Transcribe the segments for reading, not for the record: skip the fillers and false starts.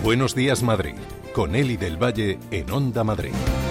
Buenos días, Madrid, con Eli del Valle en Onda Madrid.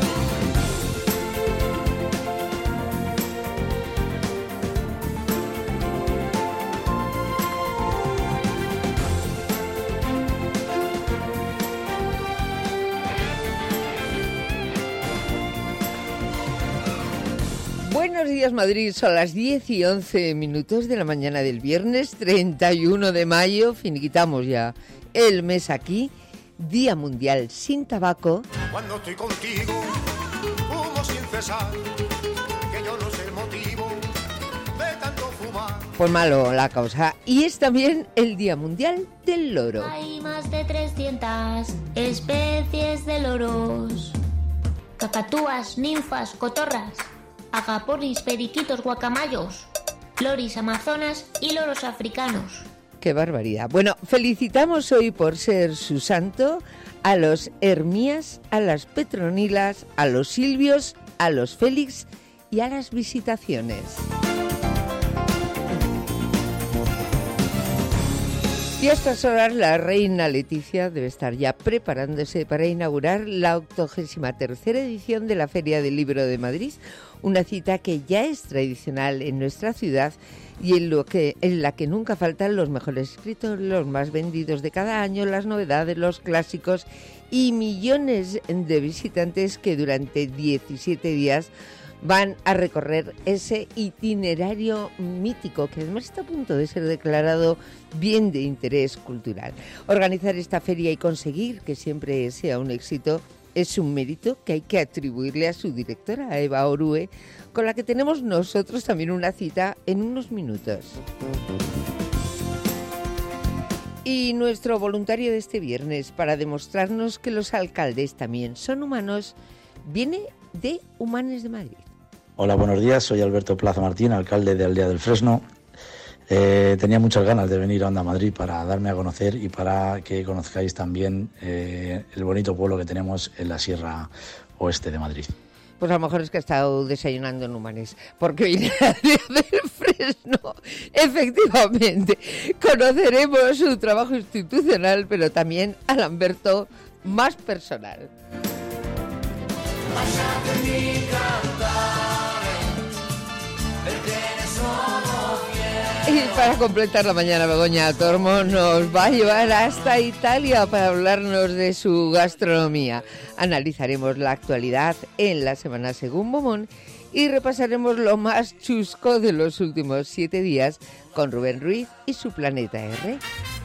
Buenos días, Madrid. Son las 10:11 de la mañana del viernes 31 de mayo. Finiquitamos ya el mes aquí. Día Mundial sin Tabaco. Cuando estoy contigo, fumo sin cesar, que yo no sé el motivo de tanto fumar. Pues malo la causa. Y es también el Día Mundial del Loro. Hay más de 300 especies de loros. Cacatúas, ninfas, cotorras, agapornis, periquitos, guacamayos, loris amazonas y loros africanos. ¡Qué barbaridad! Bueno, felicitamos hoy por ser su santo a los Hermías, a las Petronilas, a los Silvios, a los Félix y a las Visitaciones. Y a estas horas la reina Leticia debe estar ya preparándose para inaugurar la 83ª edición de la Feria del Libro de Madrid, una cita que ya es tradicional en nuestra ciudad y en la que nunca faltan los mejores escritos, los más vendidos de cada año, las novedades, los clásicos y millones de visitantes que durante 17 días van a recorrer ese itinerario mítico que además está a punto de ser declarado bien de interés cultural. Organizar esta feria y conseguir que siempre sea un éxito es un mérito que hay que atribuirle a su directora, a Eva Orue, con la que tenemos nosotros también una cita en unos minutos. Y nuestro voluntario de este viernes, para demostrarnos que los alcaldes también son humanos, viene de Humanes de Madrid. Hola, buenos días, soy Alberto Plaza Martín, alcalde de Aldea del Fresno. Tenía muchas ganas de venir a Onda Madrid para darme a conocer y para que conozcáis también el bonito pueblo que tenemos en la Sierra Oeste de Madrid. Pues a lo mejor es que ha estado desayunando en Humanes, porque viene a Aldea del Fresno. Efectivamente, conoceremos su trabajo institucional, pero también a Lamberto más personal. Y para completar la mañana, Begoña Tormo nos va a llevar hasta Italia para hablarnos de su gastronomía. Analizaremos la actualidad en la semana según Momón y repasaremos lo más chusco de los últimos 7 días con Rubén Ruiz y su Planeta R.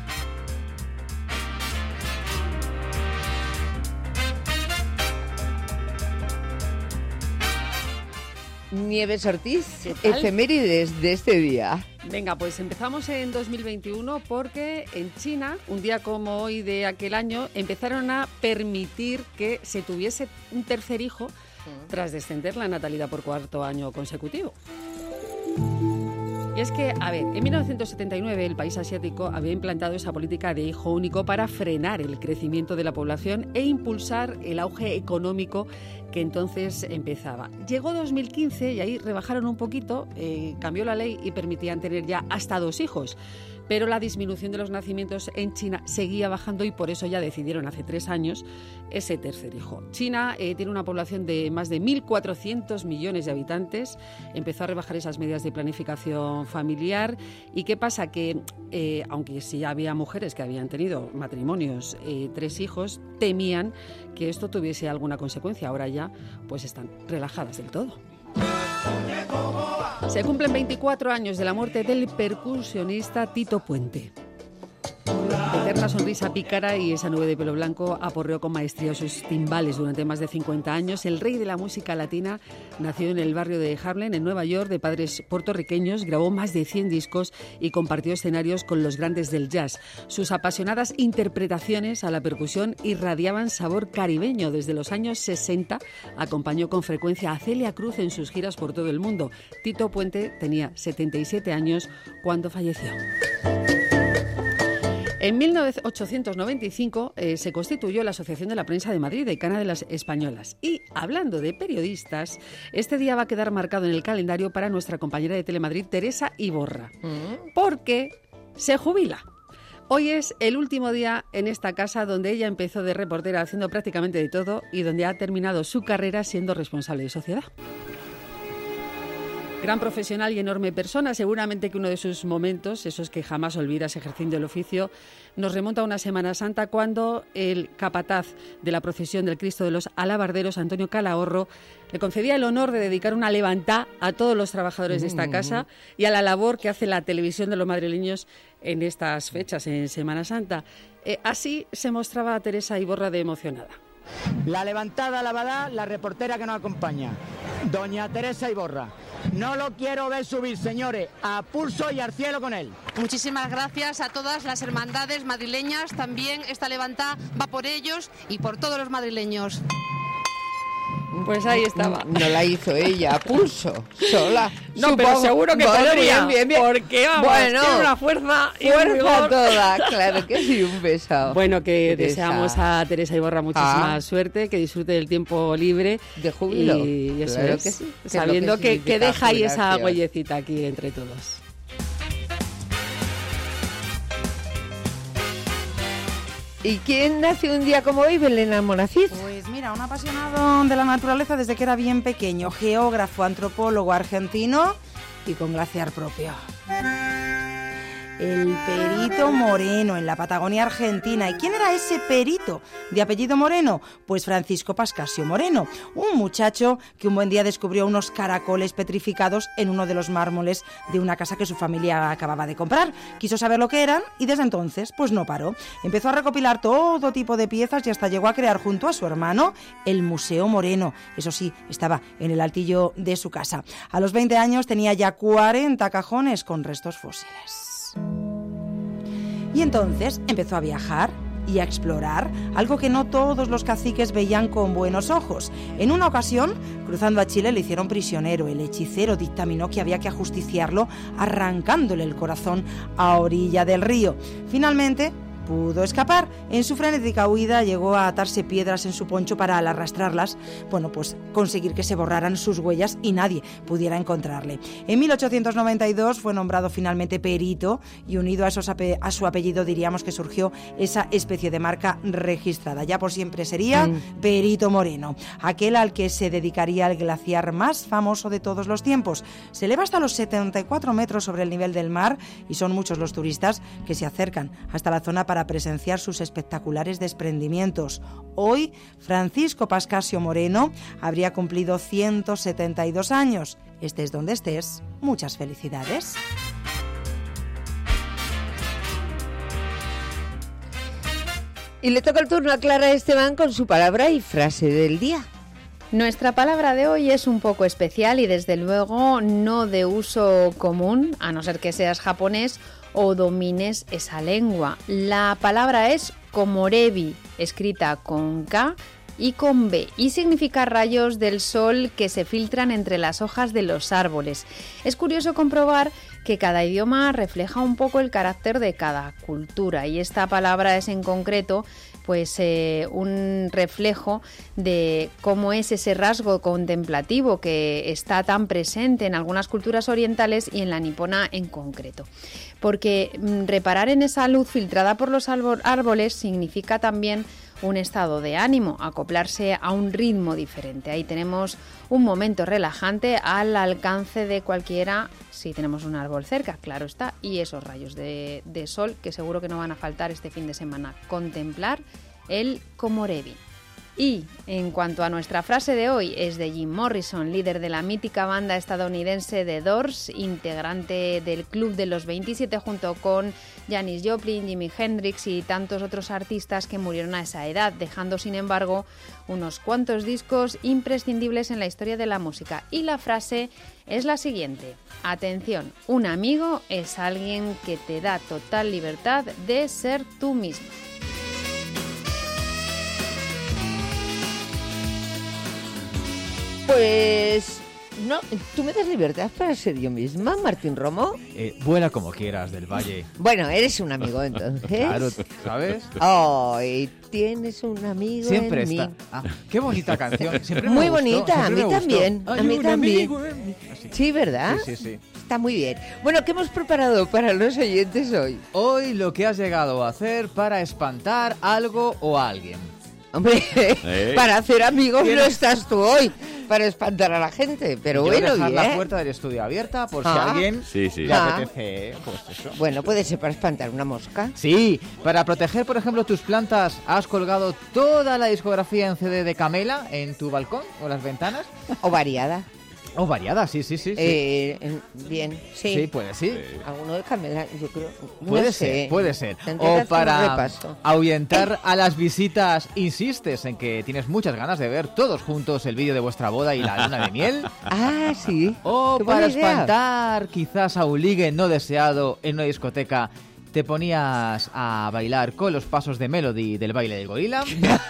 Nieves Ortiz, efemérides de este día. Venga, pues empezamos en 2021 porque en China, un día como hoy de aquel año, empezaron a permitir que se tuviese un tercer hijo tras descender la natalidad por 4º año consecutivo. Y es que, a ver, en 1979 el país asiático había implantado esa política de hijo único para frenar el crecimiento de la población e impulsar el auge económico que entonces empezaba. Llegó 2015 y ahí rebajaron un poquito, cambió la ley y permitían tener ya hasta 2 hijos. Pero la disminución de los nacimientos en China seguía bajando y por eso ya decidieron hace 3 años ese tercer hijo. China tiene una población de más de 1.400 millones de habitantes. Empezó a rebajar esas medidas de planificación familiar. ¿Y qué pasa? Que aunque sí había mujeres que habían tenido matrimonios, 3 hijos, temían que esto tuviese alguna consecuencia. Ahora ya pues están relajadas del todo. Se cumplen 24 años de la muerte del percusionista Tito Puente. De eterna sonrisa pícara y esa nube de pelo blanco aporreó con maestría sus timbales durante más de 50 años. El rey de la música latina nació en el barrio de Harlem, en Nueva York, de padres puertorriqueños, grabó más de 100 discos y compartió escenarios con los grandes del jazz. Sus apasionadas interpretaciones a la percusión irradiaban sabor caribeño. Desde los años 60 acompañó con frecuencia a Celia Cruz en sus giras por todo el mundo. Tito Puente tenía 77 años cuando falleció. En 1895 se constituyó la Asociación de la Prensa de Madrid, Decana de las Españolas. Y hablando de periodistas, este día va a quedar marcado en el calendario para nuestra compañera de Telemadrid, Teresa Iborra, porque se jubila. Hoy es el último día en esta casa donde ella empezó de reportera haciendo prácticamente de todo y donde ha terminado su carrera siendo responsable de sociedad. Gran profesional y enorme persona, seguramente que uno de sus momentos, esos que jamás olvidas ejerciendo el oficio, nos remonta a una Semana Santa cuando el capataz de la procesión del Cristo de los Alabarderos, Antonio Calahorro, le concedía el honor de dedicar una levantá a todos los trabajadores de esta casa y a la labor que hace la televisión de los madrileños en estas fechas, en Semana Santa. Así se mostraba a Teresa Iborra de emocionada. La levantada la va a dar la reportera que nos acompaña, doña Teresa Iborra. No lo quiero ver subir, señores, a pulso y al cielo con él. Muchísimas gracias a todas las hermandades madrileñas. También esta levantá va por ellos y por todos los madrileños. Pues ahí estaba. No la hizo ella, a pulso, sola. No, supongo. pero seguro que bueno, podría, bien. porque vamos, tiene una fuerza y un vigor. Toda, claro que sí, un beso. Bueno, que Teresa. deseamos a Teresa Iborra muchísima suerte, que disfrute del tiempo libre. De júbilo. Y eso claro es, que sí. sabiendo que deja ahí esa jubilación. huellecita aquí entre todos. ¿Y quién nace un día como hoy, Belén Almonacid? Pues mira, un apasionado de la naturaleza desde que era bien pequeño, geógrafo, antropólogo argentino y con glaciar propio. El Perito Moreno, en la Patagonia Argentina. ¿Y quién era ese Perito de apellido Moreno? Pues Francisco Pascasio Moreno, un muchacho que un buen día descubrió unos caracoles petrificados en uno de los mármoles de una casa que su familia acababa de comprar. Quiso saber lo que eran y desde entonces pues no paró. Empezó a recopilar todo tipo de piezas y hasta llegó a crear junto a su hermano el Museo Moreno. Eso sí, estaba en el altillo de su casa. A los 20 años tenía ya 40 cajones con restos fósiles. Y entonces empezó a viajar y a explorar, algo que no todos los caciques veían con buenos ojos. En una ocasión, cruzando a Chile, le hicieron prisionero. El hechicero dictaminó que había que ajusticiarlo arrancándole el corazón a orilla del río. Finalmente pudo escapar. En su frenética huida llegó a atarse piedras en su poncho para al arrastrarlas, pues conseguir que se borraran sus huellas y nadie pudiera encontrarle. En 1892 fue nombrado finalmente perito y unido a su apellido diríamos que surgió esa especie de marca registrada. Ya por siempre sería Perito Moreno, aquel al que se dedicaría el glaciar más famoso de todos los tiempos. Se eleva hasta los 74 metros sobre el nivel del mar y son muchos los turistas que se acercan hasta la zona para presenciar sus espectaculares desprendimientos. Hoy, Francisco Pascasio Moreno habría cumplido 172 años. Estés donde estés, muchas felicidades. Y le toca el turno a Clara Esteban con su palabra y frase del día. Nuestra palabra de hoy es un poco especial y desde luego no de uso común, a no ser que seas japonés o domines esa lengua. La palabra es komorebi, escrita con K y con B, y significa rayos del sol que se filtran entre las hojas de los árboles. Es curioso comprobar que cada idioma refleja un poco el carácter de cada cultura y esta palabra es en concreto un reflejo de cómo es ese rasgo contemplativo que está tan presente en algunas culturas orientales y en la nipona en concreto. Porque reparar en esa luz filtrada por los árboles significa también un estado de ánimo, acoplarse a un ritmo diferente. Ahí tenemos un momento relajante al alcance de cualquiera, si tenemos un árbol cerca, claro está, y esos rayos de sol que seguro que no van a faltar este fin de semana. Contemplar el komorebi. Y en cuanto a nuestra frase de hoy, es de Jim Morrison, líder de la mítica banda estadounidense The Doors, integrante del Club de los 27 junto con Janis Joplin, Jimi Hendrix y tantos otros artistas que murieron a esa edad, dejando sin embargo unos cuantos discos imprescindibles en la historia de la música. Y la frase es la siguiente: atención, un amigo es alguien que te da total libertad de ser tú mismo. Pues No, ¿tú me das libertad para ser yo misma, Martín Romo? Vuela como quieras, del Valle. Bueno, eres un amigo entonces. Claro, ¿sabes? Ay, tienes un amigo Siempre en está. mí. Qué bonita canción. Siempre Muy me gustó, bonita, a siempre mí me también. gustó. A mí también. Así. Sí, ¿verdad? Sí. Está muy bien. Bueno, ¿qué hemos preparado para los oyentes hoy? Hoy lo que has llegado a hacer para espantar algo o a alguien. Hombre, para hacer amigos no estás tú hoy, para espantar a la gente, pero Quiero bueno, dejar bien. la puerta del estudio abierta por si a alguien le apetece, pues eso. Bueno, puede ser para espantar una mosca. Sí, para proteger, por ejemplo, tus plantas, ¿has colgado toda la discografía en CD de Camela en tu balcón o las ventanas? O variada. O variada, sí. Bien, sí. Sí, puede, sí. Alguno de Camela, yo creo. Puede ser. Tendré que O hacer un para repaso. ahuyentar a las visitas, insistes en que tienes muchas ganas de ver todos juntos el vídeo de vuestra boda y la luna de miel. Ah, sí. O Qué para buena idea. espantar quizás a un ligue no deseado en una discoteca, te ponías a bailar con los pasos de Melody del baile del gorila.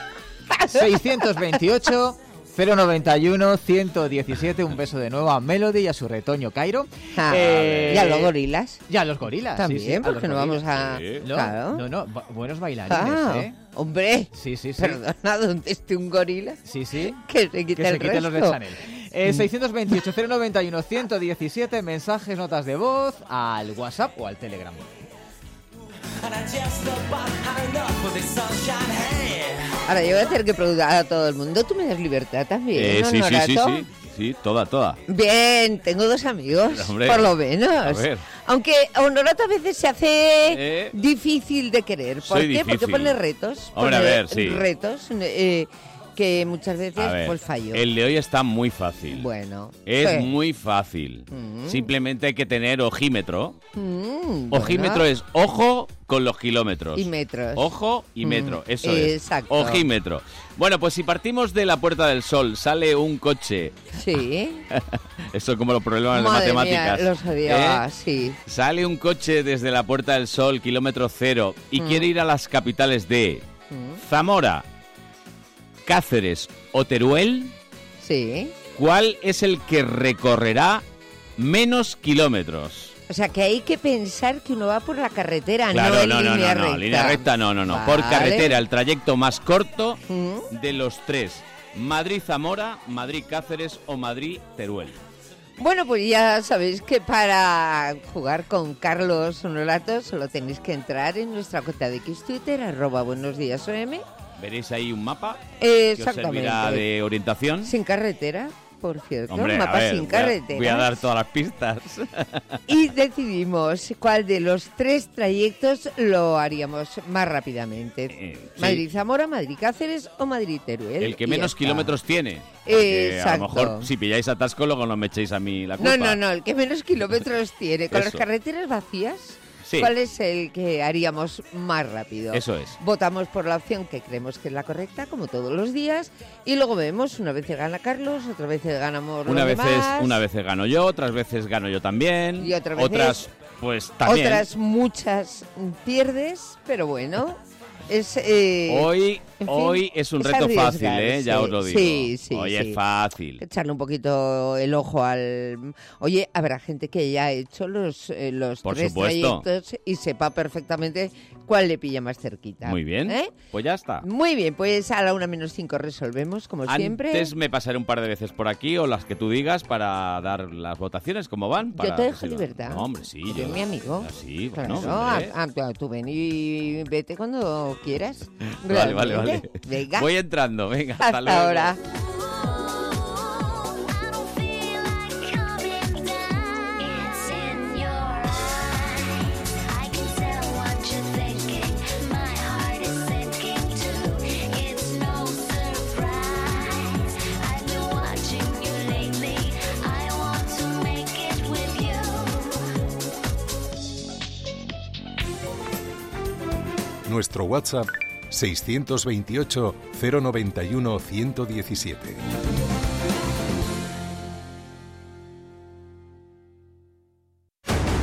628 091 117. Un beso de nuevo a Melody y a su retoño Cairo. Y a los gorilas. Ya, los gorilas. También, sí, a porque los no gorilas. vamos a... Sí. Claro. No, buenos bailarines, Hombre, Sí. perdona, ¿dónde esté un gorila? Sí. Que se quite el quiten los de resto. Chanel. 628 091 117, mensajes, notas de voz al WhatsApp o al Telegram. Ahora yo voy a tener que preguntar a todo el mundo. ¿Tú me das libertad también, ¿no, Norato? Sí, toda. Bien, tengo dos amigos, Hombre, por lo menos. a ver. Aunque Honorato a veces se hace difícil de querer. ¿Por Soy qué? Porque difícil. pone retos. Hombre, a ver, sí. Retos que muchas veces A ver, pues fallo. el de hoy está muy fácil. Bueno. Es ¿qué? muy fácil. Simplemente hay que tener ojímetro. bueno. Ojímetro es ojo con los kilómetros. Y metros. Ojo y metro, eso es. Exacto. Ojímetro. Bueno, pues si partimos de la Puerta del Sol, sale un coche. Sí. Eso como los problemas Madre de matemáticas. mía, los odiaba, sí. Sale un coche desde la Puerta del Sol, kilómetro cero, y quiere ir a las capitales de Zamora, Cáceres o Teruel. Sí. ¿Cuál es el que recorrerá menos kilómetros? O sea, que hay que pensar que uno va por la carretera, Claro, no en no, línea no, recta. línea recta no. Vale. Por carretera, el trayecto más corto de los tres. Madrid-Zamora, Madrid-Cáceres o Madrid-Teruel. Bueno, pues ya sabéis que para jugar con Carlos Honorato solo tenéis que entrar en nuestra cuenta de X Twitter, @buenosdiasom. Veréis ahí un mapa que os Exactamente. servirá de orientación. Sin carretera, por cierto. Hombre, un a mapa ver, sin carretera. voy a dar todas las pistas. Y decidimos cuál de los tres trayectos lo haríamos más rápidamente. Sí. Madrid-Zamora, Madrid-Cáceres o Madrid-Teruel. El que Y menos ya está. kilómetros tiene. Porque a Exacto. lo mejor si pilláis atasco luego no me echéis a mí la culpa. No, el que menos kilómetros tiene. Con las Eso. carreteras vacías, Sí. ¿cuál es el que haríamos más rápido? Eso es. Votamos por la opción que creemos que es la correcta, como todos los días, y luego vemos, una vez gana Carlos, otra vez ganamos los demás. Una vez gano yo, otras veces gano yo también. Y otras veces- otras, pues también. Otras muchas pierdes, pero bueno, es... Hoy en fin, hoy es un es reto fácil, arriesgarse. ya os lo digo. Sí, Hoy sí. es fácil. Echarle un poquito el ojo al... Oye, habrá gente que ya ha hecho los Por tres supuesto. trayectos y sepa perfectamente cuál le pilla más cerquita. Muy bien. ¿Eh? Pues ya está. Muy bien, pues a la 1:05 resolvemos, como siempre. Antes me pasaré un par de veces por aquí o las que tú digas para dar las votaciones, ¿cómo van? Yo te dejo Sí, libertad. No, hombre, sí. Eres mi amigo. Sí, Claro, bueno, hombre. tú ven y vete cuando quieras. Vale. Realmente. Venga. Voy entrando, venga, Hasta hasta luego. ahora. Nuestro WhatsApp 628 091 117.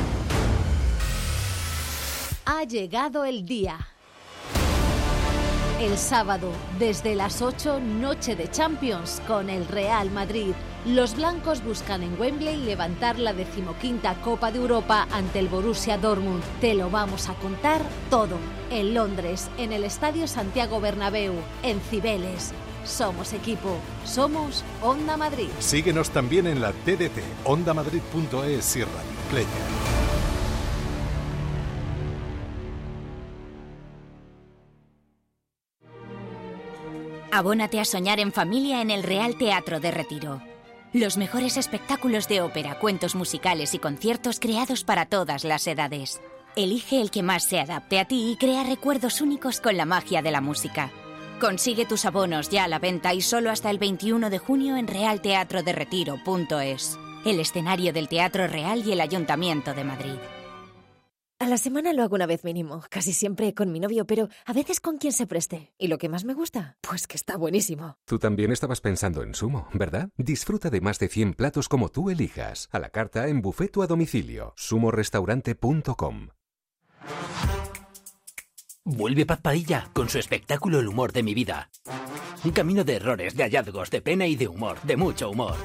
Ha llegado el día. El sábado, desde las 8, noche de Champions con el Real Madrid. Los blancos buscan en Wembley levantar la 15ª Copa de Europa ante el Borussia Dortmund. Te lo vamos a contar todo. En Londres, en el Estadio Santiago Bernabéu, en Cibeles. Somos equipo, somos Onda Madrid. Síguenos también en la TDT, ondamadrid.es y Radio Player. Abónate a soñar en familia en el Real Teatro de Retiro. Los mejores espectáculos de ópera, cuentos musicales y conciertos creados para todas las edades. Elige el que más se adapte a ti y crea recuerdos únicos con la magia de la música. Consigue tus abonos ya a la venta y solo hasta el 21 de junio en realteatroderetiro.es. El escenario del Teatro Real y el Ayuntamiento de Madrid. A la semana lo hago una vez mínimo, casi siempre con mi novio, pero a veces con quien se preste. ¿Y lo que más me gusta? Pues que está buenísimo. Tú también estabas pensando en Sumo, ¿verdad? Disfruta de más de 100 platos como tú elijas, a la carta, en buffet o a domicilio. sumorestaurante.com. Vuelve Paz Padilla con su espectáculo El humor de mi vida. Un camino de errores, de hallazgos, de pena y de humor, de mucho humor.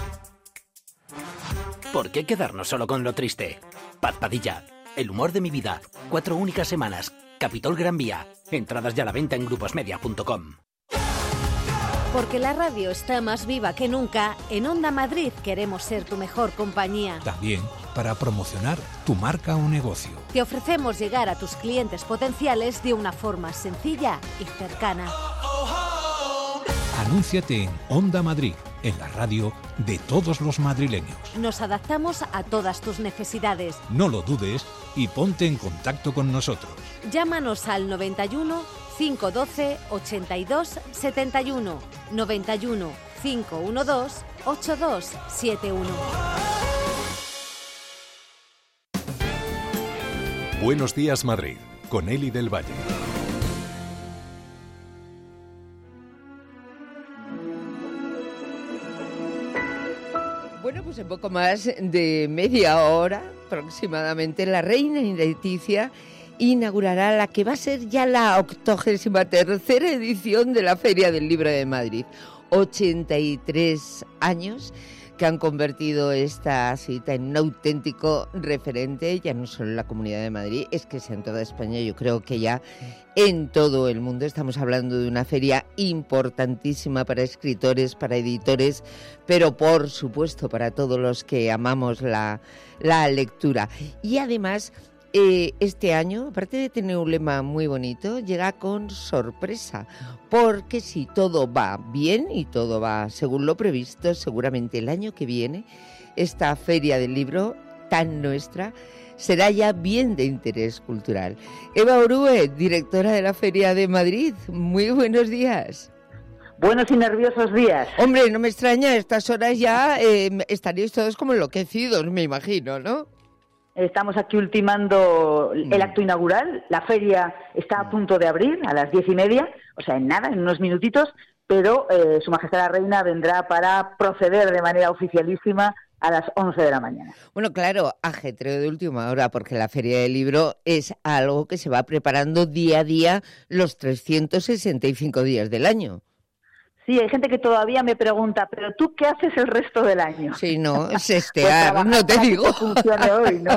¿Por qué quedarnos solo con lo triste? Paz Padilla, El humor de mi vida. 4 únicas semanas. Capitol Gran Vía. Entradas ya a la venta en gruposmedia.com. Porque la radio está más viva que nunca, en Onda Madrid queremos ser tu mejor compañía. También para promocionar tu marca o negocio. Te ofrecemos llegar a tus clientes potenciales de una forma sencilla y cercana. Anúnciate en Onda Madrid, en la radio de todos los madrileños. Nos adaptamos a todas tus necesidades. No lo dudes y ponte en contacto con nosotros. Llámanos al 91 512 82 71, 91 512 8271. Buenos días, Madrid, con Eli del Valle. Bueno, pues en poco más de media hora aproximadamente, la reina Leticia inaugurará la que va a ser ya la 83ª edición de la Feria del Libro de Madrid. 83 años que han convertido esta cita en un auténtico referente, ya no solo en la Comunidad de Madrid, es que es en toda España, yo creo que ya en todo el mundo. Estamos hablando de una feria importantísima para escritores, para editores, pero por supuesto para todos los que amamos la lectura. Y además, este año, aparte de tener un lema muy bonito, llega con sorpresa, porque si todo va bien y todo va según lo previsto, seguramente el año que viene esta Feria del Libro tan nuestra será ya bien de interés cultural. Eva Orue, directora de la Feria de Madrid, muy buenos días. Buenos y nerviosos días. Hombre, no me extraña, a estas horas ya estaréis todos como enloquecidos, me imagino, ¿no? Estamos aquí ultimando el acto inaugural. La feria está a punto de abrir a las 10:30, o sea, en nada, en unos minutitos, pero Su Majestad la Reina vendrá para proceder de manera oficialísima a las 11 de la mañana. Bueno, claro, ajetreo de última hora, porque la Feria del Libro es algo que se va preparando día a día los 365 días del año. Sí, hay gente que todavía me pregunta, ¿pero tú qué haces el resto del año? Sí, no, sestear, pues no te digo. Que funcione hoy, ¿no?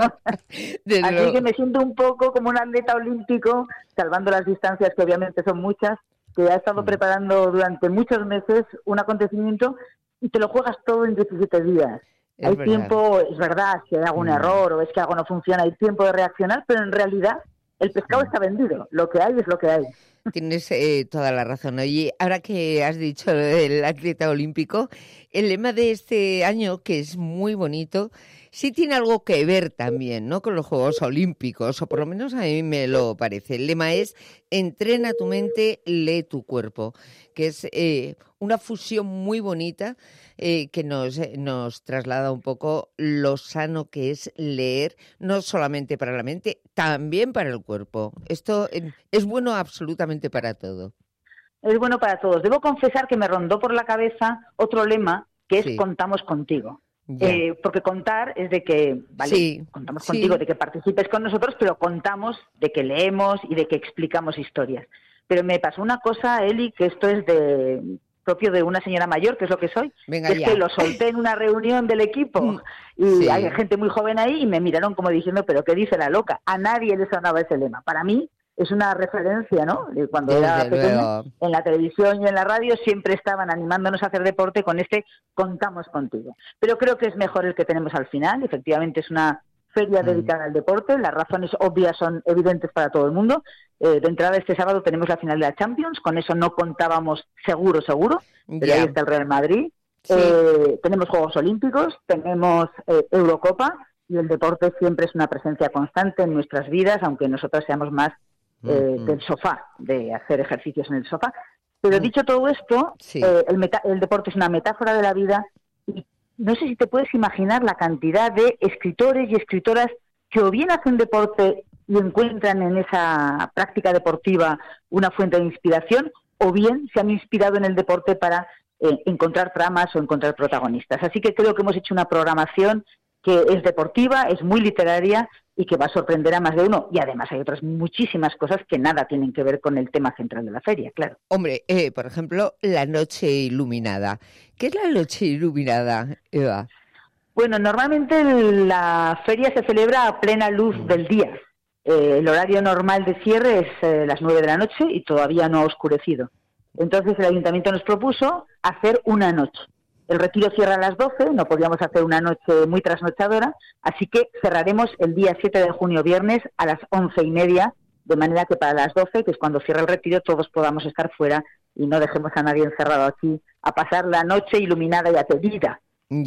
Así que me siento un poco como un atleta olímpico, salvando las distancias, que obviamente son muchas, que ha estado preparando durante muchos meses un acontecimiento y te lo juegas todo en 17 días. Hay tiempo, es verdad, si hay algún error o es que algo no funciona, hay tiempo de reaccionar, pero en realidad el pescado está vendido. Lo que hay es lo que hay. Tienes toda la razón. Oye, ahora que has dicho el atleta olímpico, el lema de este año, que es muy bonito, sí tiene algo que ver también, ¿no?, con los Juegos Olímpicos, o por lo menos a mí me lo parece. El lema es entrena tu mente, lee tu cuerpo, que es una fusión muy bonita que nos traslada un poco lo sano que es leer, no solamente para la mente, también para el cuerpo. Esto es bueno absolutamente para todo. Es bueno para todos. Debo confesar que me rondó por la cabeza otro lema, que es contamos contigo. Porque contar es de que, vale, contamos contigo, de que participes con nosotros, pero contamos de que leemos y de que explicamos historias. pero me pasó una cosa, Eli, que esto es propio de una señora mayor, que es lo que soy. Venga, es que lo solté en una reunión del equipo y hay gente muy joven ahí y me miraron como diciendo, pero ¿qué dice la loca? A nadie le sonaba ese lema. Para mí es una referencia, ¿no? De cuando era pequeña, en la televisión y en la radio siempre estaban animándonos a hacer deporte con contamos contigo. Pero creo que es mejor el que tenemos al final. Efectivamente es una feria dedicada al deporte. Las razones obvias son evidentes para todo el mundo. De entrada este sábado tenemos la final de la Champions. Con eso no contábamos seguro. Pero ahí está el Real Madrid. Sí. Tenemos Juegos Olímpicos, tenemos Eurocopa y el deporte siempre es una presencia constante en nuestras vidas, aunque nosotros seamos más del sofá, de hacer ejercicios en el sofá. Pero dicho todo esto, el deporte es una metáfora de la vida y no sé si te puedes imaginar la cantidad de escritores y escritoras que o bien hacen deporte y encuentran en esa práctica deportiva una fuente de inspiración, o bien se han inspirado en el deporte para encontrar tramas o encontrar protagonistas. Así que creo que hemos hecho una programación que es deportiva, es muy literaria y que va a sorprender a más de uno. Y además hay otras muchísimas cosas que nada tienen que ver con el tema central de la feria, claro. Hombre, por ejemplo, la noche iluminada. ¿Qué es la noche iluminada, Eva? Bueno, normalmente la feria se celebra a plena luz del día. El horario normal de cierre es las 9 de la noche y todavía no ha oscurecido. Entonces el ayuntamiento nos propuso hacer una noche. El retiro cierra a las 12, no podíamos hacer una noche muy trasnochadora, así que cerraremos el día 7 de junio, viernes, a las 11:30, de manera que para las 12, que es cuando cierra el retiro, todos podamos estar fuera y no dejemos a nadie encerrado aquí a pasar la noche iluminada y atendida.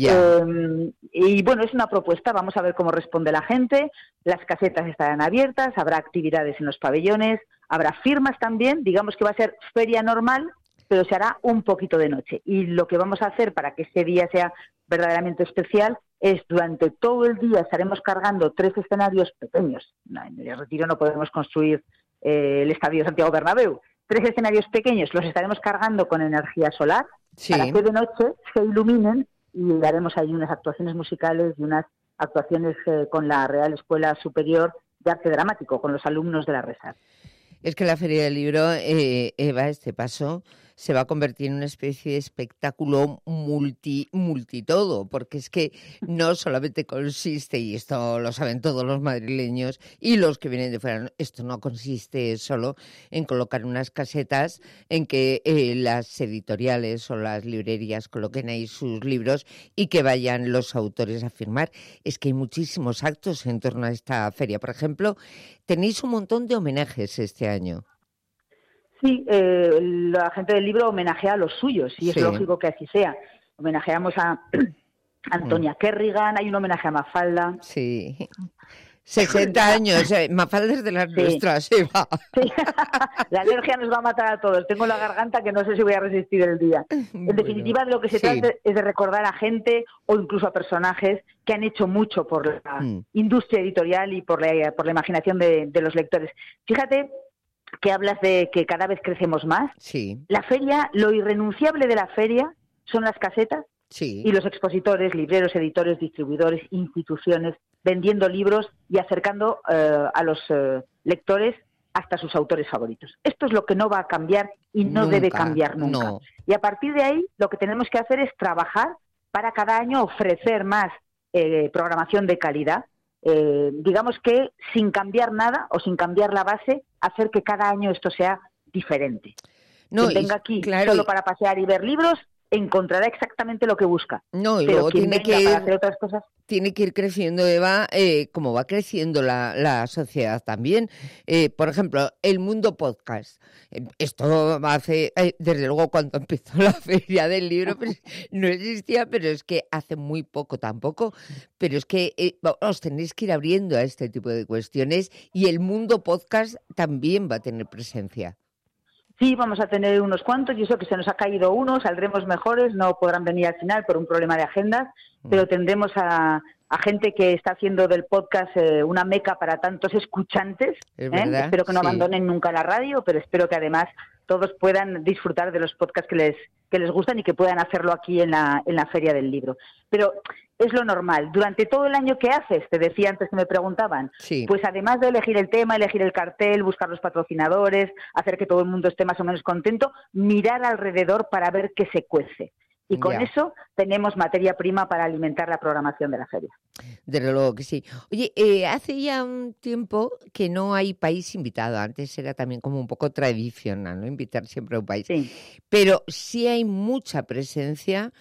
Y bueno, es una propuesta, vamos a ver cómo responde la gente. Las casetas estarán abiertas, habrá actividades en los pabellones, habrá firmas también, digamos que va a ser feria normal, pero se hará un poquito de noche. Y lo que vamos a hacer para que este día sea verdaderamente especial es durante todo el día estaremos cargando 3 escenarios pequeños. En el retiro no podemos construir el Estadio Santiago Bernabéu. 3 escenarios pequeños los estaremos cargando con energía solar para que de noche se iluminen y haremos ahí unas actuaciones musicales y unas actuaciones con la Real Escuela Superior de Arte Dramático, con los alumnos de la RESAR. Es que la Feria del Libro, Eva, este paso se va a convertir en una especie de espectáculo multitodo, porque es que no solamente consiste, y esto lo saben todos los madrileños y los que vienen de fuera, esto no consiste solo en colocar unas casetas en que las editoriales o las librerías coloquen ahí sus libros y que vayan los autores a firmar. Es que hay muchísimos actos en torno a esta feria. Por ejemplo, tenéis un montón de homenajes este año. Sí, la gente del libro homenajea a los suyos y es lógico que así sea. Homenajeamos a Antonia Kerrigan, hay un homenaje a Mafalda. Sí, 60 años, Mafalda es de las nuestras, Eva. Sí. La alergia nos va a matar a todos, tengo la garganta que no sé si voy a resistir el día. En definitiva, de lo que se trata es de recordar a gente o incluso a personajes que han hecho mucho por la industria editorial y por la imaginación de los lectores. Fíjate que hablas de que cada vez crecemos más. Sí. La feria, lo irrenunciable de la feria son las casetas y los expositores, libreros, editores, distribuidores, instituciones, vendiendo libros y acercando a los lectores hasta sus autores favoritos. Esto es lo que no va a cambiar y no debe cambiar nunca. No. Y a partir de ahí, lo que tenemos que hacer es trabajar para cada año ofrecer más programación de calidad. Digamos que sin cambiar nada o sin cambiar la base, hacer que cada año esto sea diferente. Quien venga aquí solo para pasear y ver libros, encontrará exactamente lo que busca. No, y pero luego tiene que hacer otras cosas. Tiene que ir creciendo, Eva, como va creciendo la sociedad también. Por ejemplo, el mundo podcast. Esto hace, desde luego, cuando empezó la Feria del Libro, pues, no existía, pero es que hace muy poco tampoco. Pero es que os tenéis que ir abriendo a este tipo de cuestiones y el mundo podcast también va a tener presencia. Sí, vamos a tener unos cuantos, y eso que se nos ha caído uno, saldremos mejores, no podrán venir al final por un problema de agendas, pero tendremos a gente que está haciendo del podcast una meca para tantos escuchantes. Espero que no abandonen nunca la radio, pero espero que además todos puedan disfrutar de los podcasts que les gustan y que puedan hacerlo aquí en la Feria del Libro. Pero es lo normal. Durante todo el año, ¿qué haces? Te decía antes que me preguntaban. Sí. Pues además de elegir el tema, elegir el cartel, buscar los patrocinadores, hacer que todo el mundo esté más o menos contento, mirar alrededor para ver qué se cuece. Y con eso tenemos materia prima para alimentar la programación de la feria. Desde luego que sí. Oye, hace ya un tiempo que no hay país invitado. Antes era también como un poco tradicional, ¿no? Invitar siempre a un país. Sí. Pero sí hay mucha presencia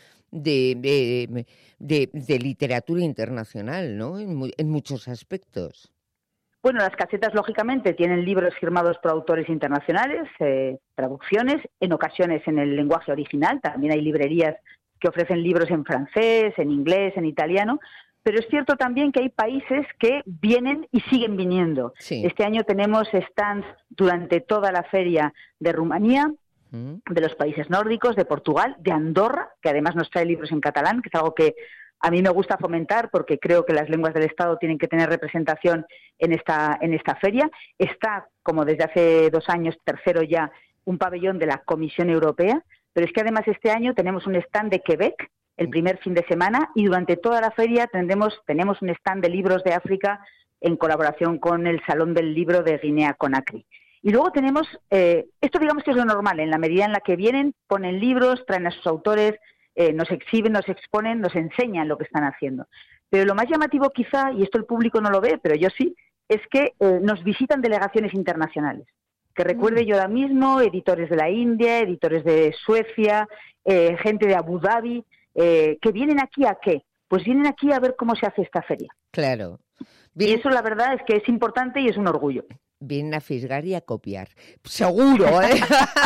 de literatura internacional, ¿no? En muchos aspectos. Bueno, las casetas, lógicamente, tienen libros firmados por autores internacionales, traducciones, en ocasiones en el lenguaje original. También hay librerías que ofrecen libros en francés, en inglés, en italiano. Pero es cierto también que hay países que vienen y siguen viniendo. Sí. Este año tenemos stands durante toda la feria de Rumanía, de los países nórdicos, de Portugal, de Andorra, que además nos trae libros en catalán, que es algo que a mí me gusta fomentar porque creo que las lenguas del Estado tienen que tener representación en esta feria. Está, como desde hace 2 años, tercero ya, un pabellón de la Comisión Europea, pero es que además este año tenemos un stand de Quebec el primer fin de semana y durante toda la feria tenemos un stand de libros de África en colaboración con el Salón del Libro de Guinea-Conakry. Y luego tenemos, esto digamos que es lo normal, en la medida en la que vienen, ponen libros, traen a sus autores, nos exhiben, nos exponen, nos enseñan lo que están haciendo. Pero lo más llamativo quizá, y esto el público no lo ve, pero yo sí, es que nos visitan delegaciones internacionales. Que recuerde yo ahora mismo, editores de la India, editores de Suecia, gente de Abu Dhabi, que vienen aquí ¿a qué? Pues vienen aquí a ver cómo se hace esta feria. Claro. Y eso la verdad es que es importante y es un orgullo. Vienen a fisgar y a copiar. Seguro, ¿eh?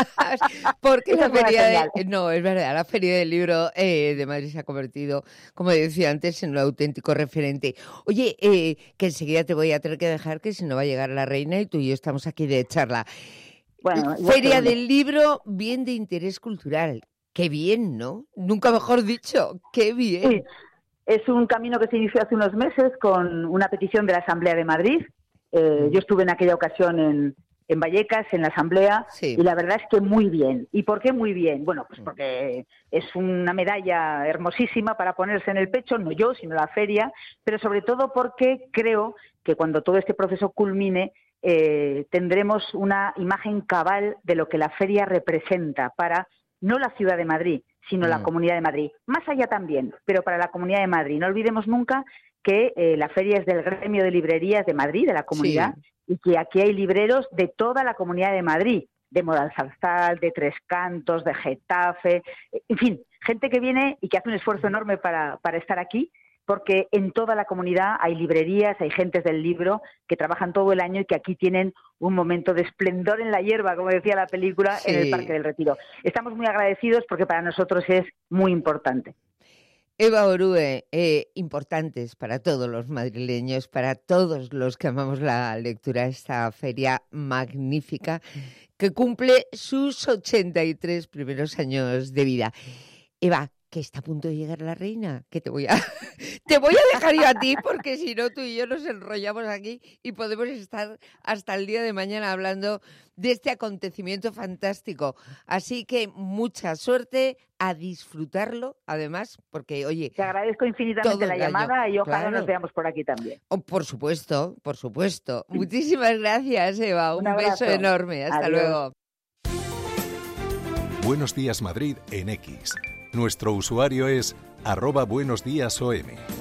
Porque la feria no, es verdad, la Feria del Libro de Madrid se ha convertido, como decía antes, en un auténtico referente. Oye, que enseguida te voy a tener que dejar, que si no va a llegar la reina y tú y yo estamos aquí de charla. Bueno, Feria del Libro, bien de interés cultural. Qué bien, ¿no? Nunca mejor dicho, qué bien. Sí. Es un camino que se inició hace unos meses con una petición de la Asamblea de Madrid. Yo estuve en aquella ocasión en Vallecas, en la Asamblea, y la verdad es que muy bien. ¿Y por qué muy bien? Bueno, pues porque es una medalla hermosísima para ponerse en el pecho, no yo, sino la feria, pero sobre todo porque creo que cuando todo este proceso culmine, tendremos una imagen cabal de lo que la feria representa para no la ciudad de Madrid, sino la Comunidad de Madrid. Más allá también, pero para la Comunidad de Madrid. No olvidemos nunca que la feria es del gremio de librerías de Madrid, de la comunidad, y que aquí hay libreros de toda la Comunidad de Madrid, de Moralzarzal, de Tres Cantos, de Getafe, en fin, gente que viene y que hace un esfuerzo enorme para estar aquí, porque en toda la comunidad hay librerías, hay gentes del libro que trabajan todo el año y que aquí tienen un momento de esplendor en la hierba, como decía la película, en el Parque del Retiro. Estamos muy agradecidos porque para nosotros es muy importante. Eva Orue, importantes para todos los madrileños, para todos los que amamos la lectura, esta feria magnífica que cumple sus 83 primeros años de vida. Eva, que está a punto de llegar la reina, que te voy a dejar yo a ti, porque si no tú y yo nos enrollamos aquí y podemos estar hasta el día de mañana hablando de este acontecimiento fantástico. Así que mucha suerte, a disfrutarlo, además, porque, oye... Te agradezco infinitamente la llamada y ojalá nos veamos por aquí también. Oh, por supuesto, por supuesto. Muchísimas gracias, Eva. Un beso enorme. Hasta luego. Buenos Días Madrid en X. Nuestro usuario es @buenosdiasom.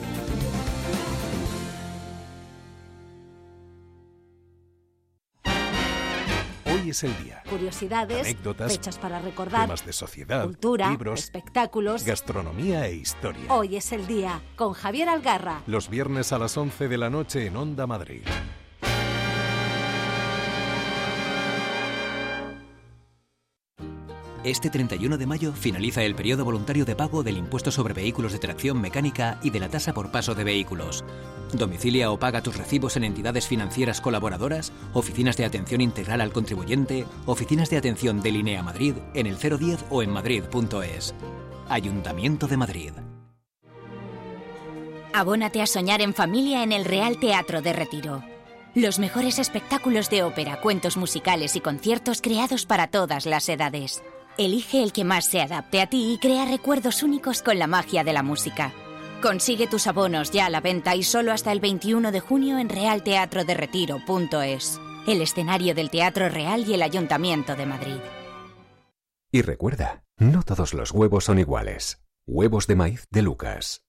Hoy es el día. Curiosidades, anécdotas, fechas para recordar, temas de sociedad, cultura, libros, espectáculos, gastronomía e historia. Hoy es el día, con Javier Algarra. Los viernes a las 11 de la noche en Onda Madrid. Este 31 de mayo finaliza el periodo voluntario de pago del impuesto sobre vehículos de tracción mecánica y de la tasa por paso de vehículos. Domicilia o paga tus recibos en entidades financieras colaboradoras, oficinas de atención integral al contribuyente, oficinas de atención de Linea Madrid, en el 010 o en madrid.es. Ayuntamiento de Madrid. Abónate a soñar en familia en el Real Teatro de Retiro. Los mejores espectáculos de ópera, cuentos musicales y conciertos creados para todas las edades. Elige el que más se adapte a ti y crea recuerdos únicos con la magia de la música. Consigue tus abonos ya a la venta y solo hasta el 21 de junio en realteatroderetiro.es, el escenario del Teatro Real y el Ayuntamiento de Madrid. Y recuerda, no todos los huevos son iguales. Huevos de maíz de Lucas.